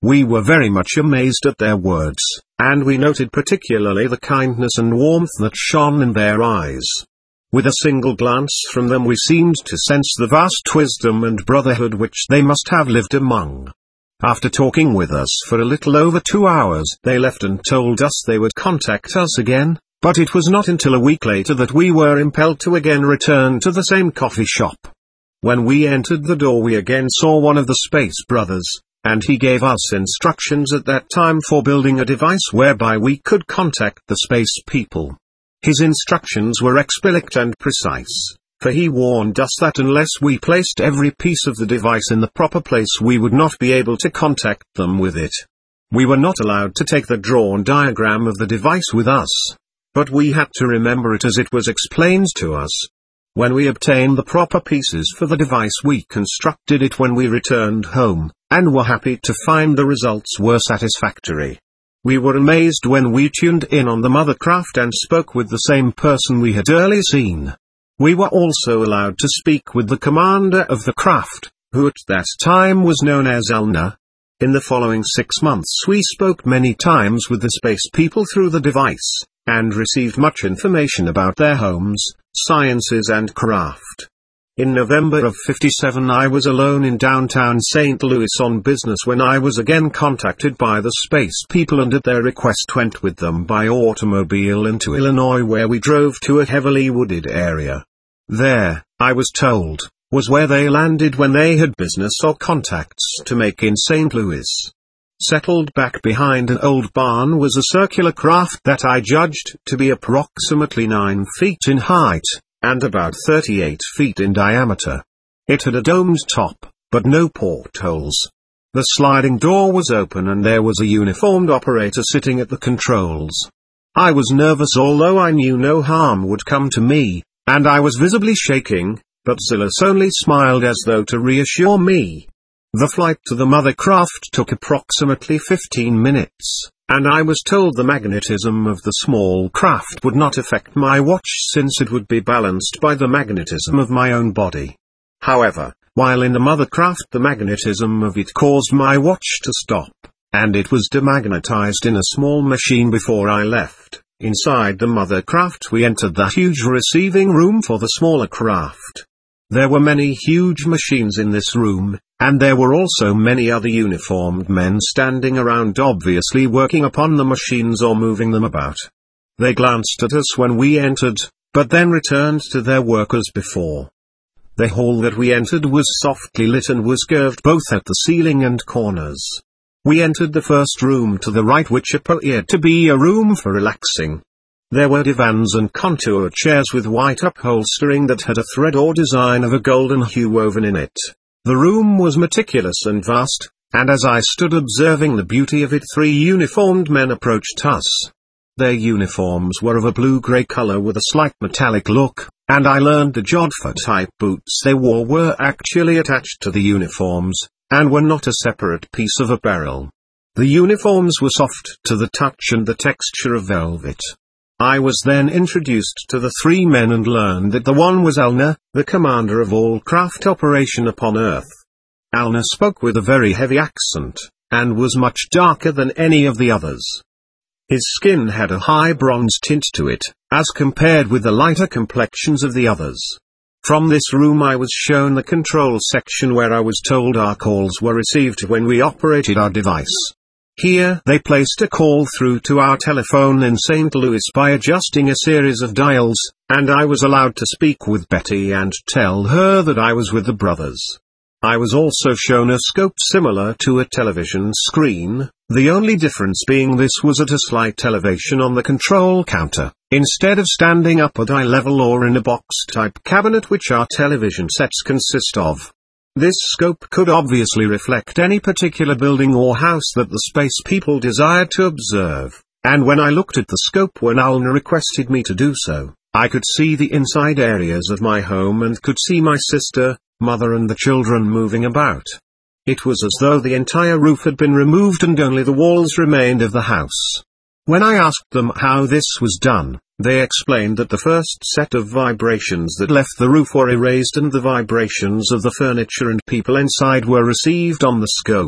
We were very much amazed at their words, and we noted particularly the kindness and warmth that shone in their eyes. With a single glance from them we seemed to sense the vast wisdom and brotherhood which they must have lived among. After talking with us for a little over 2 hours, they left and told us they would contact us again, but it was not until a week later that we were impelled to again return to the same coffee shop. When we entered the door we again saw one of the Space Brothers, and he gave us instructions at that time for building a device whereby we could contact the space people. His instructions were explicit and precise, for he warned us that unless we placed every piece of the device in the proper place we would not be able to contact them with it. We were not allowed to take the drawn diagram of the device with us, but we had to remember it as it was explained to us. When we obtained the proper pieces for the device we constructed it when we returned home, and were happy to find the results were satisfactory. We were amazed when we tuned in on the mothercraft and spoke with the same person we had earlier seen. We were also allowed to speak with the commander of the craft, who at that time was known as Alna. In the following 6 months we spoke many times with the space people through the device, and received much information about their homes, sciences and craft. In November of '57 I was alone in downtown St. Louis on business when I was again contacted by the space people and at their request went with them by automobile into Illinois where we drove to a heavily wooded area. There, I was told, was where they landed when they had business or contacts to make in St. Louis. Settled back behind an old barn was a circular craft that I judged to be approximately 9 feet in height, and about 38 feet in diameter. It had a domed top, but no portholes. The sliding door was open and there was a uniformed operator sitting at the controls. I was nervous although I knew no harm would come to me, and I was visibly shaking, but Zilis only smiled as though to reassure me. The flight to the mother craft took approximately 15 minutes. And I was told the magnetism of the small craft would not affect my watch since it would be balanced by the magnetism of my own body. However, while in the mother craft the magnetism of it caused my watch to stop, and it was demagnetized in a small machine before I left. Inside the mother craft we entered the huge receiving room for the smaller craft. There were many huge machines in this room, and there were also many other uniformed men standing around obviously working upon the machines or moving them about. They glanced at us when we entered, but then returned to their work as before. The hall that we entered was softly lit and was curved both at the ceiling and corners. We entered the first room to the right which appeared to be a room for relaxing. There were divans and contour chairs with white upholstering that had a thread or design of a golden hue woven in it. The room was meticulous and vast, and as I stood observing the beauty of it 3 uniformed men approached us. Their uniforms were of a blue-gray color with a slight metallic look, and I learned the Jodhpur-type boots they wore were actually attached to the uniforms, and were not a separate piece of apparel. The uniforms were soft to the touch and the texture of velvet. I was then introduced to the 3 men and learned that the one was Alna, the commander of all craft operation upon Earth. Alna spoke with a very heavy accent, and was much darker than any of the others. His skin had a high bronze tint to it, as compared with the lighter complexions of the others. From this room I was shown the control section where I was told our calls were received when we operated our device. Here they placed a call through to our telephone in St. Louis by adjusting a series of dials, and I was allowed to speak with Betty and tell her that I was with the brothers. I was also shown a scope similar to a television screen, the only difference being this was at a slight elevation on the control counter, instead of standing up at eye level or in a box-type cabinet which our television sets consist of. This scope could obviously reflect any particular building or house that the space people desired to observe, and when I looked at the scope when Alna requested me to do so, I could see the inside areas of my home and could see my sister, mother and the children moving about. It was as though the entire roof had been removed and only the walls remained of the house. When I asked them how this was done, they explained that the first set of vibrations that left the roof were erased and the vibrations of the furniture and people inside were received on the scope,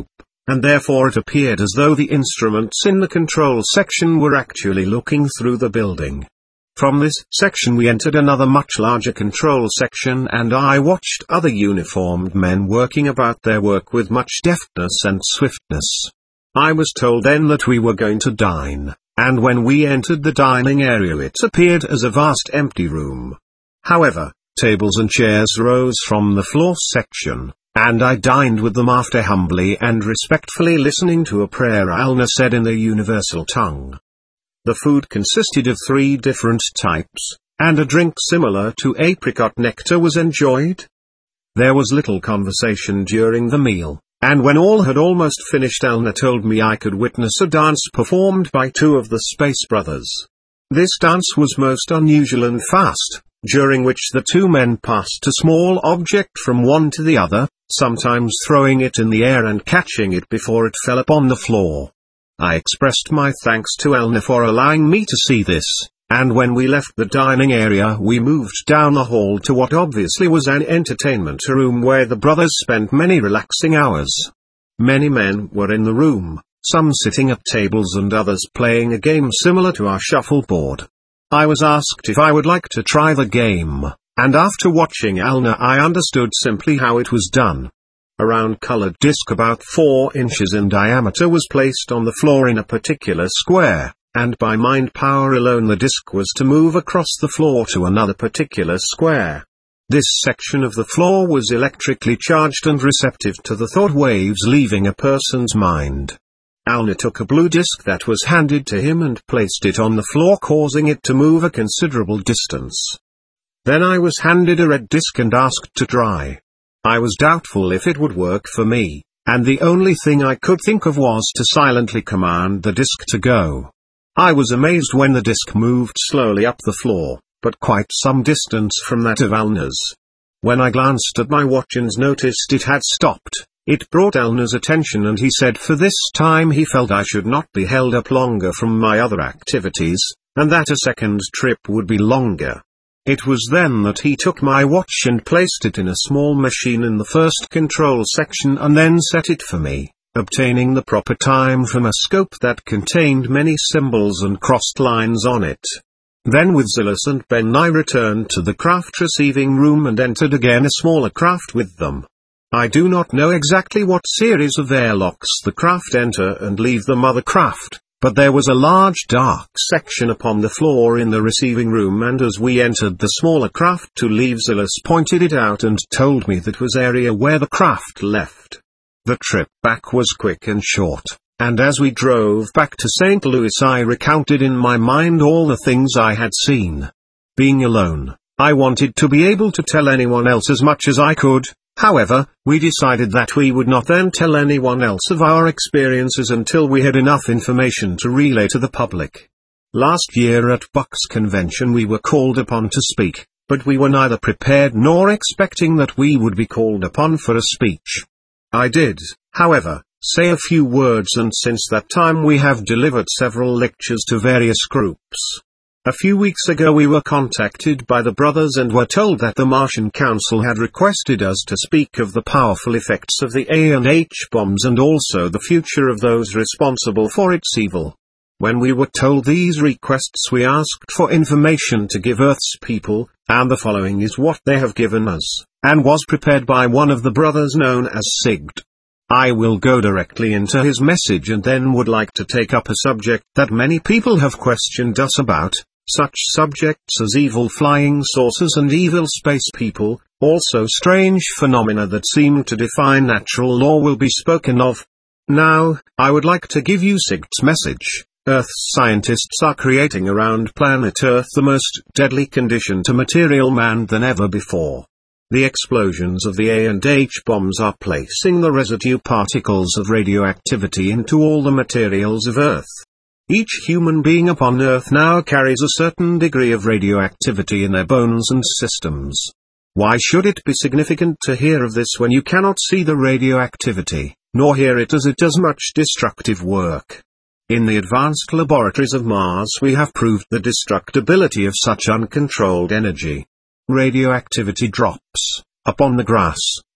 and therefore it appeared as though the instruments in the control section were actually looking through the building. From this section we entered another much larger control section, and I watched other uniformed men working about their work with much deftness and swiftness. I was told then that we were going to dine, and when we entered the dining area it appeared as a vast empty room. However, tables and chairs rose from the floor section, and I dined with them after humbly and respectfully listening to a prayer Alna said in the universal tongue. The food consisted of 3 different types, and a drink similar to apricot nectar was enjoyed. There was little conversation during the meal, and when all had almost finished Alna told me I could witness a dance performed by 2 of the Space Brothers. This dance was most unusual and fast, during which the 2 men passed a small object from one to the other, sometimes throwing it in the air and catching it before it fell upon the floor. I expressed my thanks to Elna for allowing me to see this, and when we left the dining area we moved down the hall to what obviously was an entertainment room where the brothers spent many relaxing hours. Many men were in the room, some sitting at tables and others playing a game similar to our shuffleboard. I was asked if I would like to try the game, and after watching Alna I understood simply how it was done. A round colored disc about 4 inches in diameter was placed on the floor in a particular square, and by mind power alone the disc was to move across the floor to another particular square. This section of the floor was electrically charged and receptive to the thought waves leaving a person's mind. Alna took a blue disc that was handed to him and placed it on the floor, causing it to move a considerable distance. Then I was handed a red disc and asked to try. I was doubtful if it would work for me, and the only thing I could think of was to silently command the disc to go. I was amazed when the disc moved slowly up the floor, but quite some distance from that of Alna's. When I glanced at my watch and noticed it had stopped, it brought Alna's attention, and he said for this time he felt I should not be held up longer from my other activities, and that a second trip would be longer. It was then that he took my watch and placed it in a small machine in the first control section and then set it for me, obtaining the proper time from a scope that contained many symbols and crossed lines on it. Then with Zillus and Ben I returned to the craft receiving room and entered again a smaller craft with them. I do not know exactly what series of airlocks the craft enter and leave the mother craft, but there was a large dark section upon the floor in the receiving room, and as we entered the smaller craft to leave, Zillus pointed it out and told me that was area where the craft left. The trip back was quick and short, and as we drove back to St. Louis I recounted in my mind all the things I had seen. Being alone, I wanted to be able to tell anyone else as much as I could. However, we decided that we would not then tell anyone else of our experiences until we had enough information to relay to the public. Last year at Bucks Convention we were called upon to speak, but we were neither prepared nor expecting that we would be called upon for a speech. I did, however, say a few words, and since that time we have delivered several lectures to various groups. A few weeks ago we were contacted by the brothers and were told that the Martian Council had requested us to speak of the powerful effects of the A&H bombs and also the future of those responsible for its evil. When we were told these requests we asked for information to give Earth's people, and the following is what they have given us, and was prepared by one of the brothers known as Sigd. I will go directly into his message and then would like to take up a subject that many people have questioned us about. Such subjects as evil flying saucers and evil space people, also strange phenomena that seem to defy natural law, will be spoken of. Now, I would like to give you Sigd's message. Earth's scientists are creating around planet Earth the most deadly condition to material man than ever before. The explosions of the A&H bombs are placing the residue particles of radioactivity into all the materials of Earth. Each human being upon Earth now carries a certain degree of radioactivity in their bones and systems. Why should it be significant to hear of this when you cannot see the radioactivity, nor hear it as it does much destructive work? In the advanced laboratories of Mars we have proved the destructibility of such uncontrolled energy. Radioactivity drops upon the grass,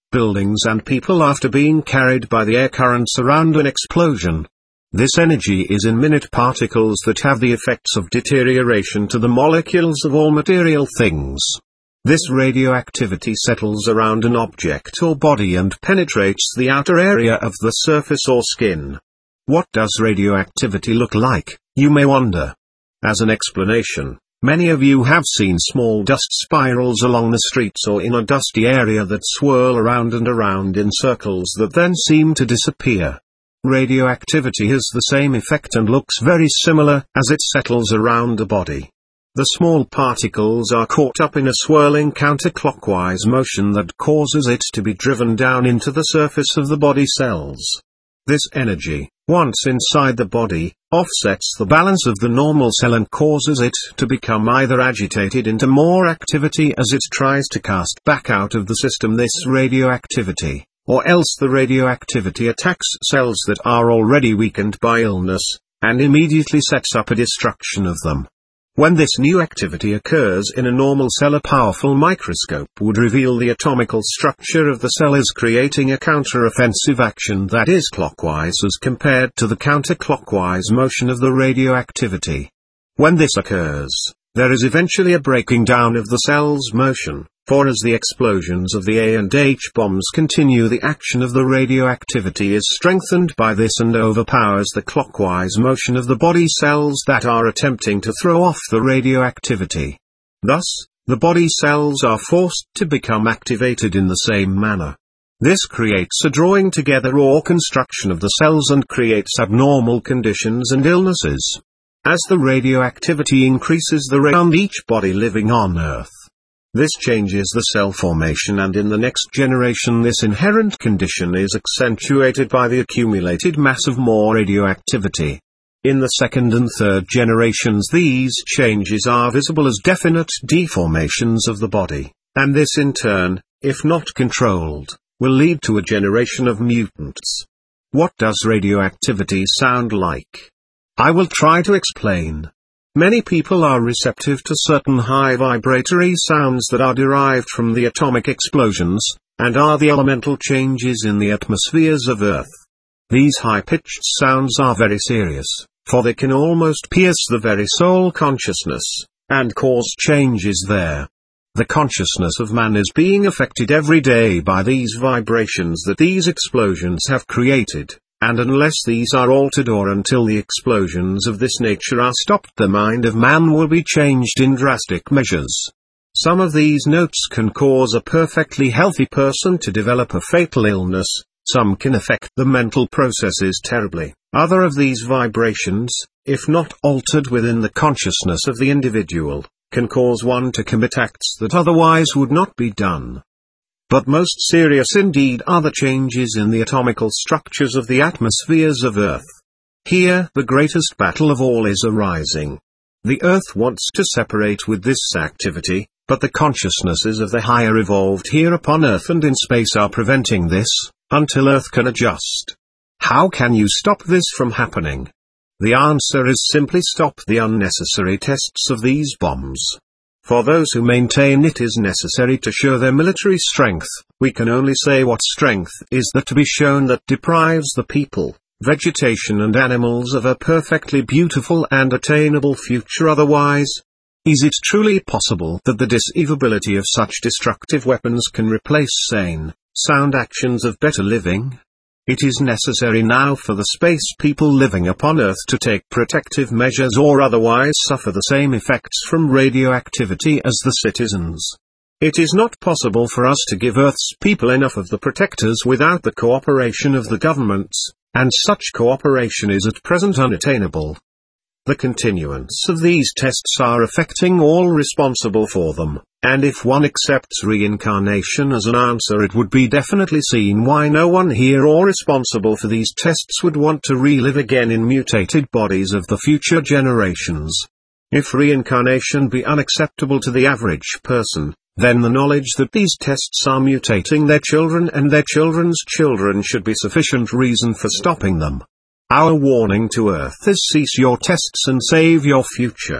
buildings and people after being carried by the air currents around an explosion. This energy is in minute particles that have the effects of deterioration to the molecules of all material things. This radioactivity settles around an object or body and penetrates the outer area of the surface or skin. What does radioactivity look like, you may wonder? As an explanation, many of you have seen small dust spirals along the streets or in a dusty area that swirl around and around in circles that then seem to disappear. Radioactivity has the same effect and looks very similar as it settles around a body. The small particles are caught up in a swirling counterclockwise motion that causes it to be driven down into the surface of the body cells. This energy, once inside the body, offsets the balance of the normal cell and causes it to become either agitated into more activity as it tries to cast back out of the system this radioactivity, or else the radioactivity attacks cells that are already weakened by illness, and immediately sets up a destruction of them. When this new activity occurs in a normal cell, a powerful microscope would reveal the atomical structure of the cell as creating a counter-offensive action that is clockwise as compared to the counterclockwise motion of the radioactivity. When this occurs, there is eventually a breaking down of the cell's motion, for as the explosions of the A and H bombs continue, the action of the radioactivity is strengthened by this and overpowers the clockwise motion of the body cells that are attempting to throw off the radioactivity. Thus, the body cells are forced to become activated in the same manner. This creates a drawing together or construction of the cells and creates abnormal conditions and illnesses. As the radioactivity increases around each body living on Earth, this changes the cell formation, and in the next generation this inherent condition is accentuated by the accumulated mass of more radioactivity. In the second and third generations these changes are visible as definite deformations of the body, and this in turn, if not controlled, will lead to a generation of mutants. What does radioactivity sound like? I will try to explain. Many people are receptive to certain high vibratory sounds that are derived from the atomic explosions, and are the elemental changes in the atmospheres of Earth. These high-pitched sounds are very serious, for they can almost pierce the very soul consciousness, and cause changes there. The consciousness of man is being affected every day by these vibrations that these explosions have created. And unless these are altered or until the explosions of this nature are stopped, the mind of man will be changed in drastic measures. Some of these notes can cause a perfectly healthy person to develop a fatal illness, some can affect the mental processes terribly. Other of these vibrations, if not altered within the consciousness of the individual, can cause one to commit acts that otherwise would not be done. But most serious indeed are the changes in the atomical structures of the atmospheres of Earth. Here the greatest battle of all is arising. The Earth wants to separate with this activity, but the consciousnesses of the higher evolved here upon Earth and in space are preventing this, until Earth can adjust. How can you stop this from happening? The answer is simply stop the unnecessary tests of these bombs. For those who maintain it is necessary to show their military strength, we can only say what strength is that to be shown that deprives the people, vegetation and animals of a perfectly beautiful and attainable future otherwise? Is it truly possible that the disavability of such destructive weapons can replace sane, sound actions of better living? It is necessary now for the space people living upon Earth to take protective measures or otherwise suffer the same effects from radioactivity as the citizens. It is not possible for us to give Earth's people enough of the protectors without the cooperation of the governments, and such cooperation is at present unattainable. The continuance of these tests are affecting all responsible for them, and if one accepts reincarnation as an answer, it would be definitely seen why no one here or responsible for these tests would want to relive again in mutated bodies of the future generations. If reincarnation be unacceptable to the average person, then the knowledge that these tests are mutating their children and their children's children should be sufficient reason for stopping them. Our warning to Earth is cease your tests and save your future.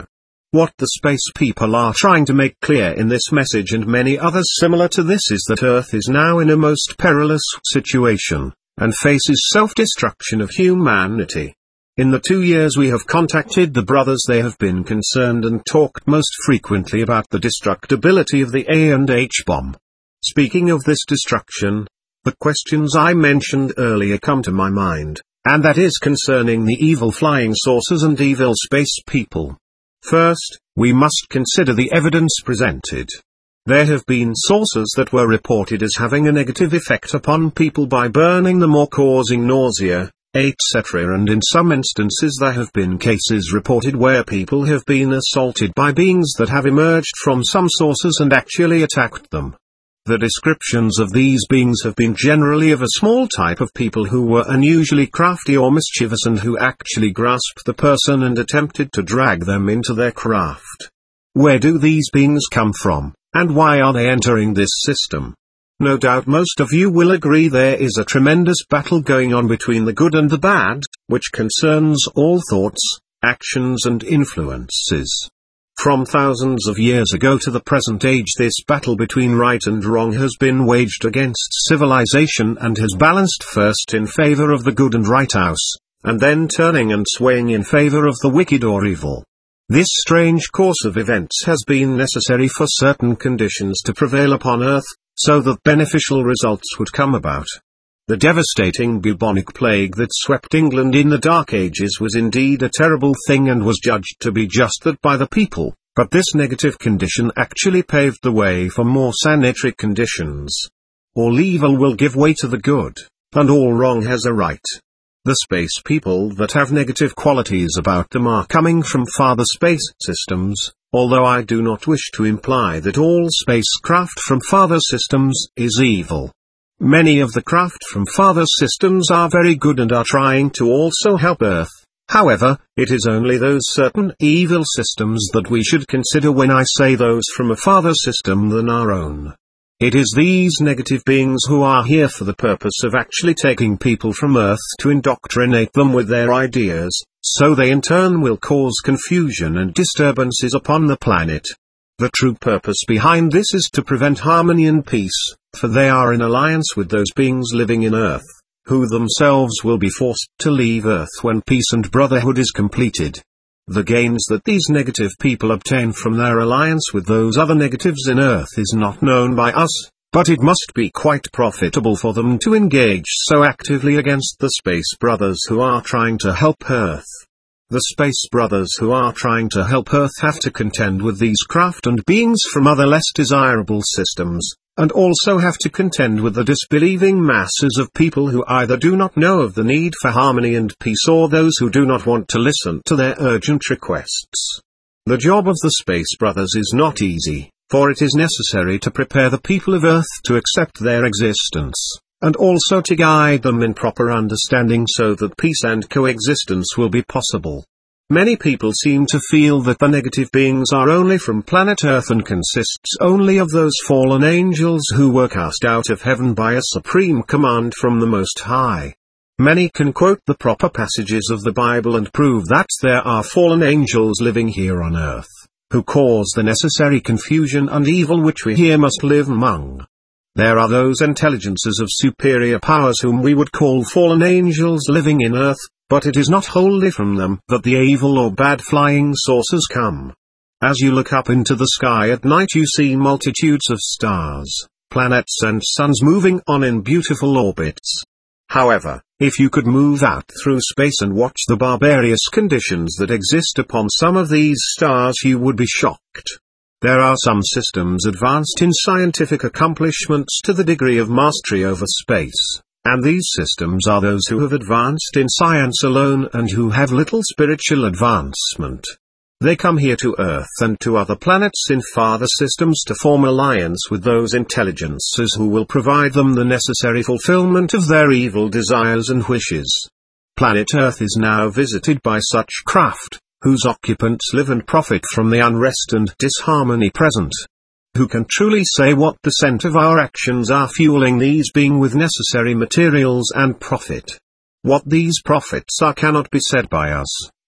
What the space people are trying to make clear in this message and many others similar to this is that Earth is now in a most perilous situation, and faces self-destruction of humanity. In the 2 years we have contacted the brothers, they have been concerned and talked most frequently about the destructibility of the A&H bomb. Speaking of this destruction, the questions I mentioned earlier come to my mind, and that is concerning the evil flying saucers and evil space people. First, we must consider the evidence presented. There have been saucers that were reported as having a negative effect upon people by burning them or causing nausea, etc. And in some instances there have been cases reported where people have been assaulted by beings that have emerged from some saucers and actually attacked them. The descriptions of these beings have been generally of a small type of people who were unusually crafty or mischievous and who actually grasped the person and attempted to drag them into their craft. Where do these beings come from, and why are they entering this system? No doubt most of you will agree there is a tremendous battle going on between the good and the bad, which concerns all thoughts, actions and influences. From thousands of years ago to the present age, this battle between right and wrong has been waged against civilization and has balanced first in favor of the good and right house, and then turning and swaying in favor of the wicked or evil. This strange course of events has been necessary for certain conditions to prevail upon Earth, so that beneficial results would come about. The devastating bubonic plague that swept England in the Dark Ages was indeed a terrible thing and was judged to be just that by the people, but this negative condition actually paved the way for more sanitary conditions. All evil will give way to the good, and all wrong has a right. The space people that have negative qualities about them are coming from farther space systems, although I do not wish to imply that all spacecraft from farther systems is evil. Many of the craft from farther systems are very good and are trying to also help Earth. However, it is only those certain evil systems that we should consider when I say those from a farther system than our own. It is these negative beings who are here for the purpose of actually taking people from Earth to indoctrinate them with their ideas, so they in turn will cause confusion and disturbances upon the planet. The true purpose behind this is to prevent harmony and peace, for they are in alliance with those beings living in Earth, who themselves will be forced to leave Earth when peace and brotherhood is completed. The gains that these negative people obtain from their alliance with those other negatives in Earth is not known by us, but it must be quite profitable for them to engage so actively against the Space Brothers who are trying to help Earth. The Space Brothers who are trying to help Earth have to contend with these craft and beings from other less desirable systems, and also have to contend with the disbelieving masses of people who either do not know of the need for harmony and peace or those who do not want to listen to their urgent requests. The job of the Space Brothers is not easy, for it is necessary to prepare the people of Earth to accept their existence, and also to guide them in proper understanding so that peace and coexistence will be possible. Many people seem to feel that the negative beings are only from planet Earth and consists only of those fallen angels who were cast out of heaven by a supreme command from the Most High. Many can quote the proper passages of the Bible and prove that there are fallen angels living here on Earth, who cause the necessary confusion and evil which we here must live among. There are those intelligences of superior powers whom we would call fallen angels living in Earth, but it is not wholly from them that the evil or bad flying saucers come. As you look up into the sky at night you see multitudes of stars, planets and suns moving on in beautiful orbits. However, if you could move out through space and watch the barbarous conditions that exist upon some of these stars you would be shocked. There are some systems advanced in scientific accomplishments to the degree of mastery over space, and these systems are those who have advanced in science alone and who have little spiritual advancement. They come here to Earth and to other planets in farther systems to form alliance with those intelligences who will provide them the necessary fulfillment of their evil desires and wishes. Planet Earth is now visited by such craft, whose occupants live and profit from the unrest and disharmony present. Who can truly say what % of our actions are fueling these being with necessary materials and profit? What these profits are cannot be said by us,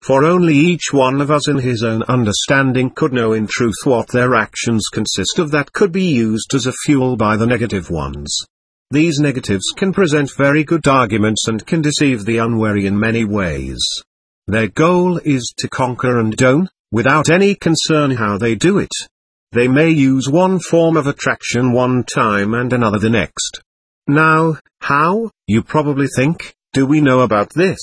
for only each one of us in his own understanding could know in truth what their actions consist of that could be used as a fuel by the negative ones. These negatives can present very good arguments and can deceive the unwary in many ways. Their goal is to conquer and own, without any concern how they do it. They may use one form of attraction one time and another the next. Now, how, you probably think, do we know about this?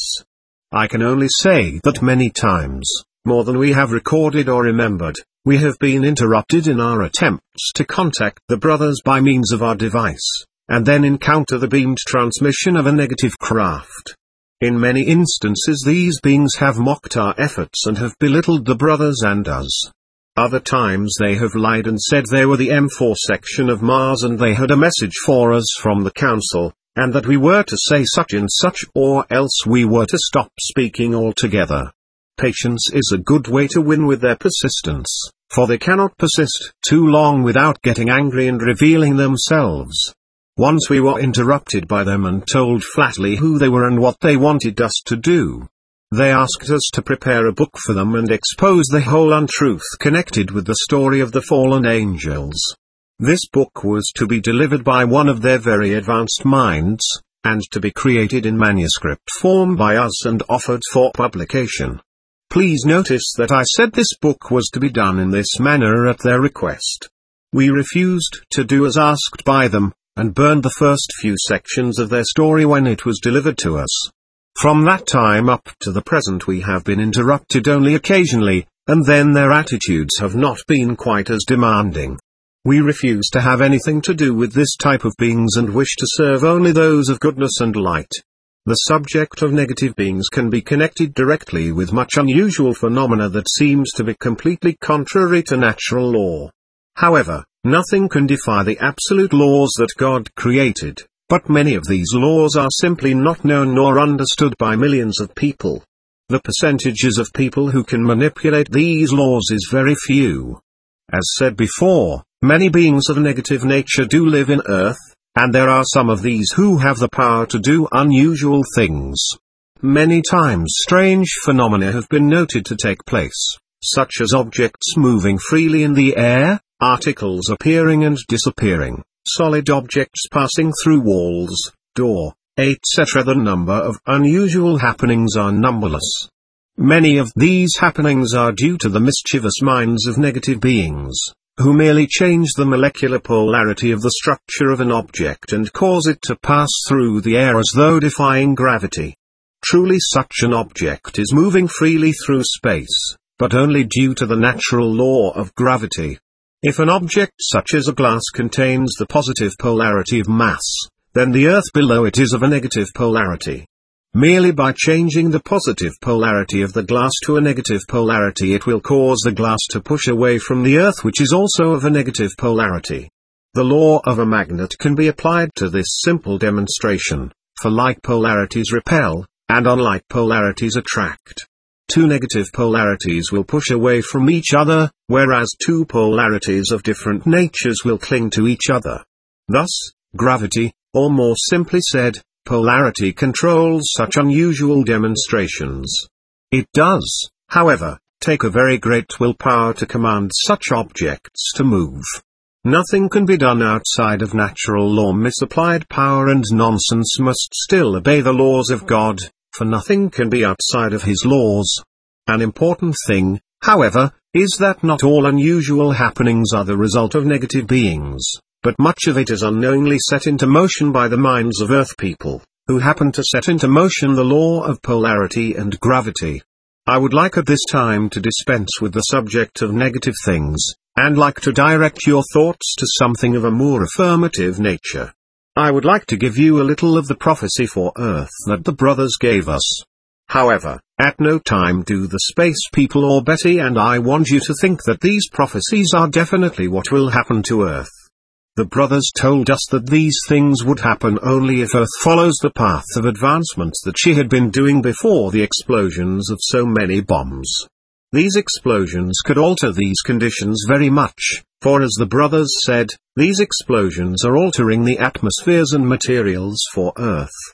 I can only say that many times, more than we have recorded or remembered, we have been interrupted in our attempts to contact the brothers by means of our device, and then encounter the beamed transmission of a negative craft. In many instances these beings have mocked our efforts and have belittled the brothers and us. Other times they have lied and said they were the M4 section of Mars and they had a message for us from the council, and that we were to say such and such or else we were to stop speaking altogether. Patience is a good way to win with their persistence, for they cannot persist too long without getting angry and revealing themselves. Once we were interrupted by them and told flatly who they were and what they wanted us to do. They asked us to prepare a book for them and expose the whole untruth connected with the story of the fallen angels. This book was to be delivered by one of their very advanced minds, and to be created in manuscript form by us and offered for publication. Please notice that I said this book was to be done in this manner at their request. We refused to do as asked by them, and burned the first few sections of their story when it was delivered to us. From that time up to the present we have been interrupted only occasionally, and then their attitudes have not been quite as demanding. We refuse to have anything to do with this type of beings and wish to serve only those of goodness and light. The subject of negative beings can be connected directly with much unusual phenomena that seems to be completely contrary to natural law. However, nothing can defy the absolute laws that God created, but many of these laws are simply not known nor understood by millions of people. The percentages of people who can manipulate these laws is very few. As said before, many beings of negative nature do live in Earth, and there are some of these who have the power to do unusual things. Many times strange phenomena have been noted to take place, such as objects moving freely in the air, articles appearing and disappearing, solid objects passing through walls, door, etc. The number of unusual happenings are numberless. Many of these happenings are due to the mischievous minds of negative beings, who merely change the molecular polarity of the structure of an object and cause it to pass through the air as though defying gravity. Truly such an object is moving freely through space, but only due to the natural law of gravity. If an object such as a glass contains the positive polarity of mass, then the earth below it is of a negative polarity. Merely by changing the positive polarity of the glass to a negative polarity it will cause the glass to push away from the earth, which is also of a negative polarity. The law of a magnet can be applied to this simple demonstration, for like polarities repel, and unlike polarities attract. Two negative polarities will push away from each other, whereas two polarities of different natures will cling to each other. Thus, gravity, or more simply said, polarity controls such unusual demonstrations. It does, however, take a very great willpower to command such objects to move. Nothing can be done outside of natural law. Misapplied power and nonsense must still obey the laws of God, for nothing can be outside of His laws. An important thing, however, is that not all unusual happenings are the result of negative beings, but much of it is unknowingly set into motion by the minds of Earth people, who happen to set into motion the law of polarity and gravity. I would like at this time to dispense with the subject of negative things, and like to direct your thoughts to something of a more affirmative nature. I would like to give you a little of the prophecy for Earth that the brothers gave us. However, at no time do the space people or Betty and I want you to think that these prophecies are definitely what will happen to Earth. The brothers told us that these things would happen only if Earth follows the path of advancement that she had been doing before the explosions of so many bombs. These explosions could alter these conditions very much, for as the brothers said, these explosions are altering the atmospheres and materials for Earth.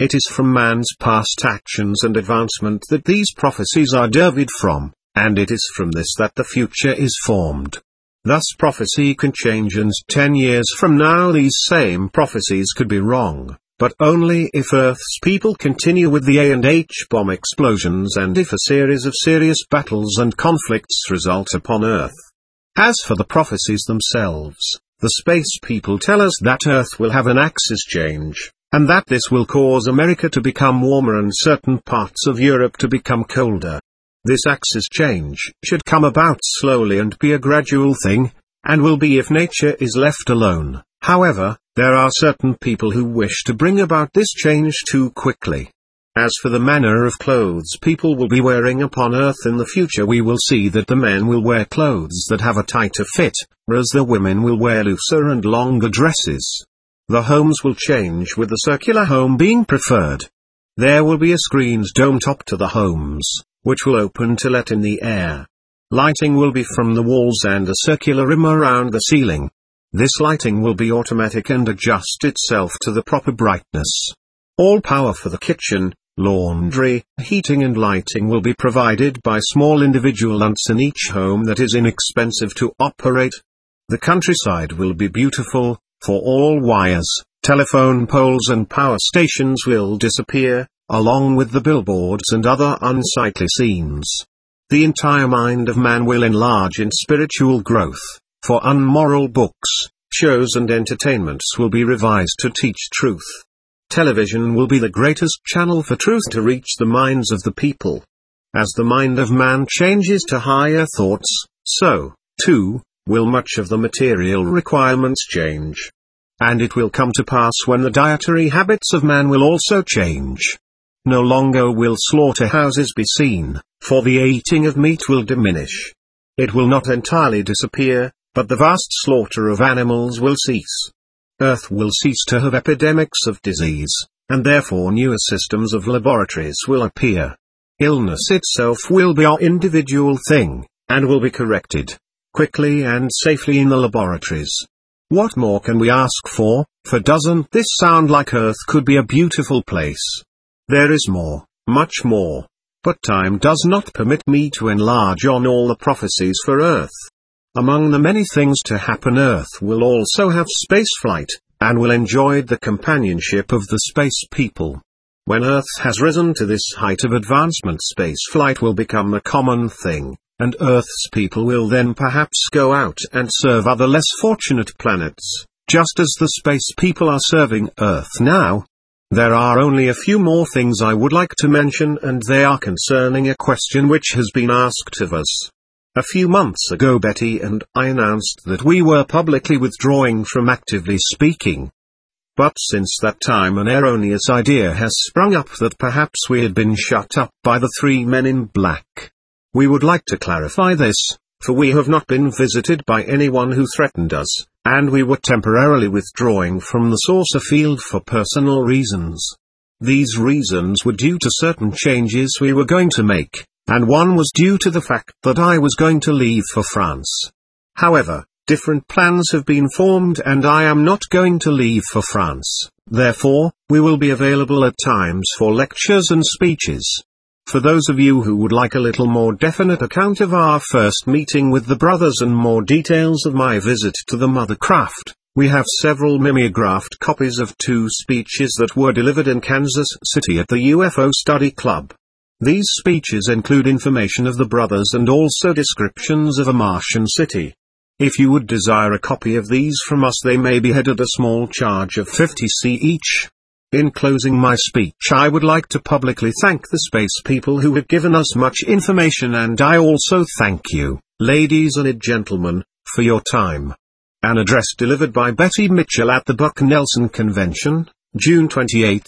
It is from man's past actions and advancement that these prophecies are derived from, and it is from this that the future is formed. Thus prophecy can change, and 10 years from now these same prophecies could be wrong, but only if Earth's people continue with the A&H bomb explosions and if a series of serious battles and conflicts result upon Earth. As for the prophecies themselves, the space people tell us that Earth will have an axis change, and that this will cause America to become warmer and certain parts of Europe to become colder. This axis change should come about slowly and be a gradual thing, and will be if nature is left alone. However, there are certain people who wish to bring about this change too quickly. As for the manner of clothes people will be wearing upon Earth in the future, we will see that the men will wear clothes that have a tighter fit, whereas the women will wear looser and longer dresses. The homes will change, with the circular home being preferred. There will be a screened dome top to the homes, which will open to let in the air. Lighting will be from the walls and a circular rim around the ceiling. This lighting will be automatic and adjust itself to the proper brightness. All power for the kitchen, laundry, heating and lighting will be provided by small individual lamps in each home that is inexpensive to operate. The countryside will be beautiful, for all wires, telephone poles and power stations will disappear, along with the billboards and other unsightly scenes. The entire mind of man will enlarge in spiritual growth, for unmoral books, shows and entertainments will be revised to teach truth. Television will be the greatest channel for truth to reach the minds of the people. As the mind of man changes to higher thoughts, so, too, will much of the material requirements change. And it will come to pass when the dietary habits of man will also change. No longer will slaughterhouses be seen, for the eating of meat will diminish. It will not entirely disappear, but the vast slaughter of animals will cease. Earth will cease to have epidemics of disease, and therefore newer systems of laboratories will appear. Illness itself will be our individual thing, and will be corrected quickly and safely in the laboratories. What more can we ask for doesn't this sound like Earth could be a beautiful place? There is more, much more. But time does not permit me to enlarge on all the prophecies for Earth. Among the many things to happen, Earth will also have spaceflight, and will enjoy the companionship of the space people. When Earth has risen to this height of advancement, spaceflight will become a common thing, and Earth's people will then perhaps go out and serve other less fortunate planets, just as the space people are serving Earth now. There are only a few more things I would like to mention, and they are concerning a question which has been asked of us. A few months ago Betty and I announced that we were publicly withdrawing from Actively Speaking. But since that time an erroneous idea has sprung up that perhaps we had been shut up by the 3 men in black. We would like to clarify this, for we have not been visited by anyone who threatened us, and we were temporarily withdrawing from the saucer field for personal reasons. These reasons were due to certain changes we were going to make, and one was due to the fact that I was going to leave for France. However, different plans have been formed and I am not going to leave for France. Therefore, we will be available at times for lectures and speeches. For those of you who would like a little more definite account of our first meeting with the brothers and more details of my visit to the Mothercraft, we have several mimeographed copies of 2 speeches that were delivered in Kansas City at the UFO Study Club. These speeches include information of the brothers and also descriptions of a Martian city. If you would desire a copy of these from us, they may be had at a small charge of 50 each. In closing my speech, I would like to publicly thank the space people who have given us much information, and I also thank you, ladies and gentlemen, for your time. An address delivered by Betty Mitchell at the Buck Nelson Convention, June 28,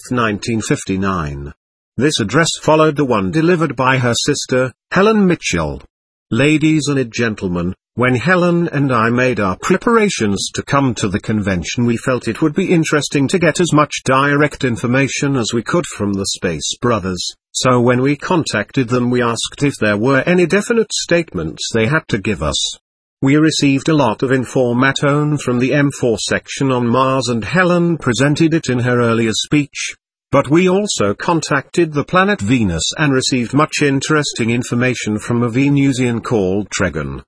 1959. This address followed the one delivered by her sister, Helen Mitchell. Ladies and gentlemen, when Helen and I made our preparations to come to the convention, we felt it would be interesting to get as much direct information as we could from the Space Brothers, so when we contacted them we asked if there were any definite statements they had to give us. We received a lot of information from the M4 section on Mars, and Helen presented it in her earlier speech. But we also contacted the planet Venus and received much interesting information from a Venusian called Tregon.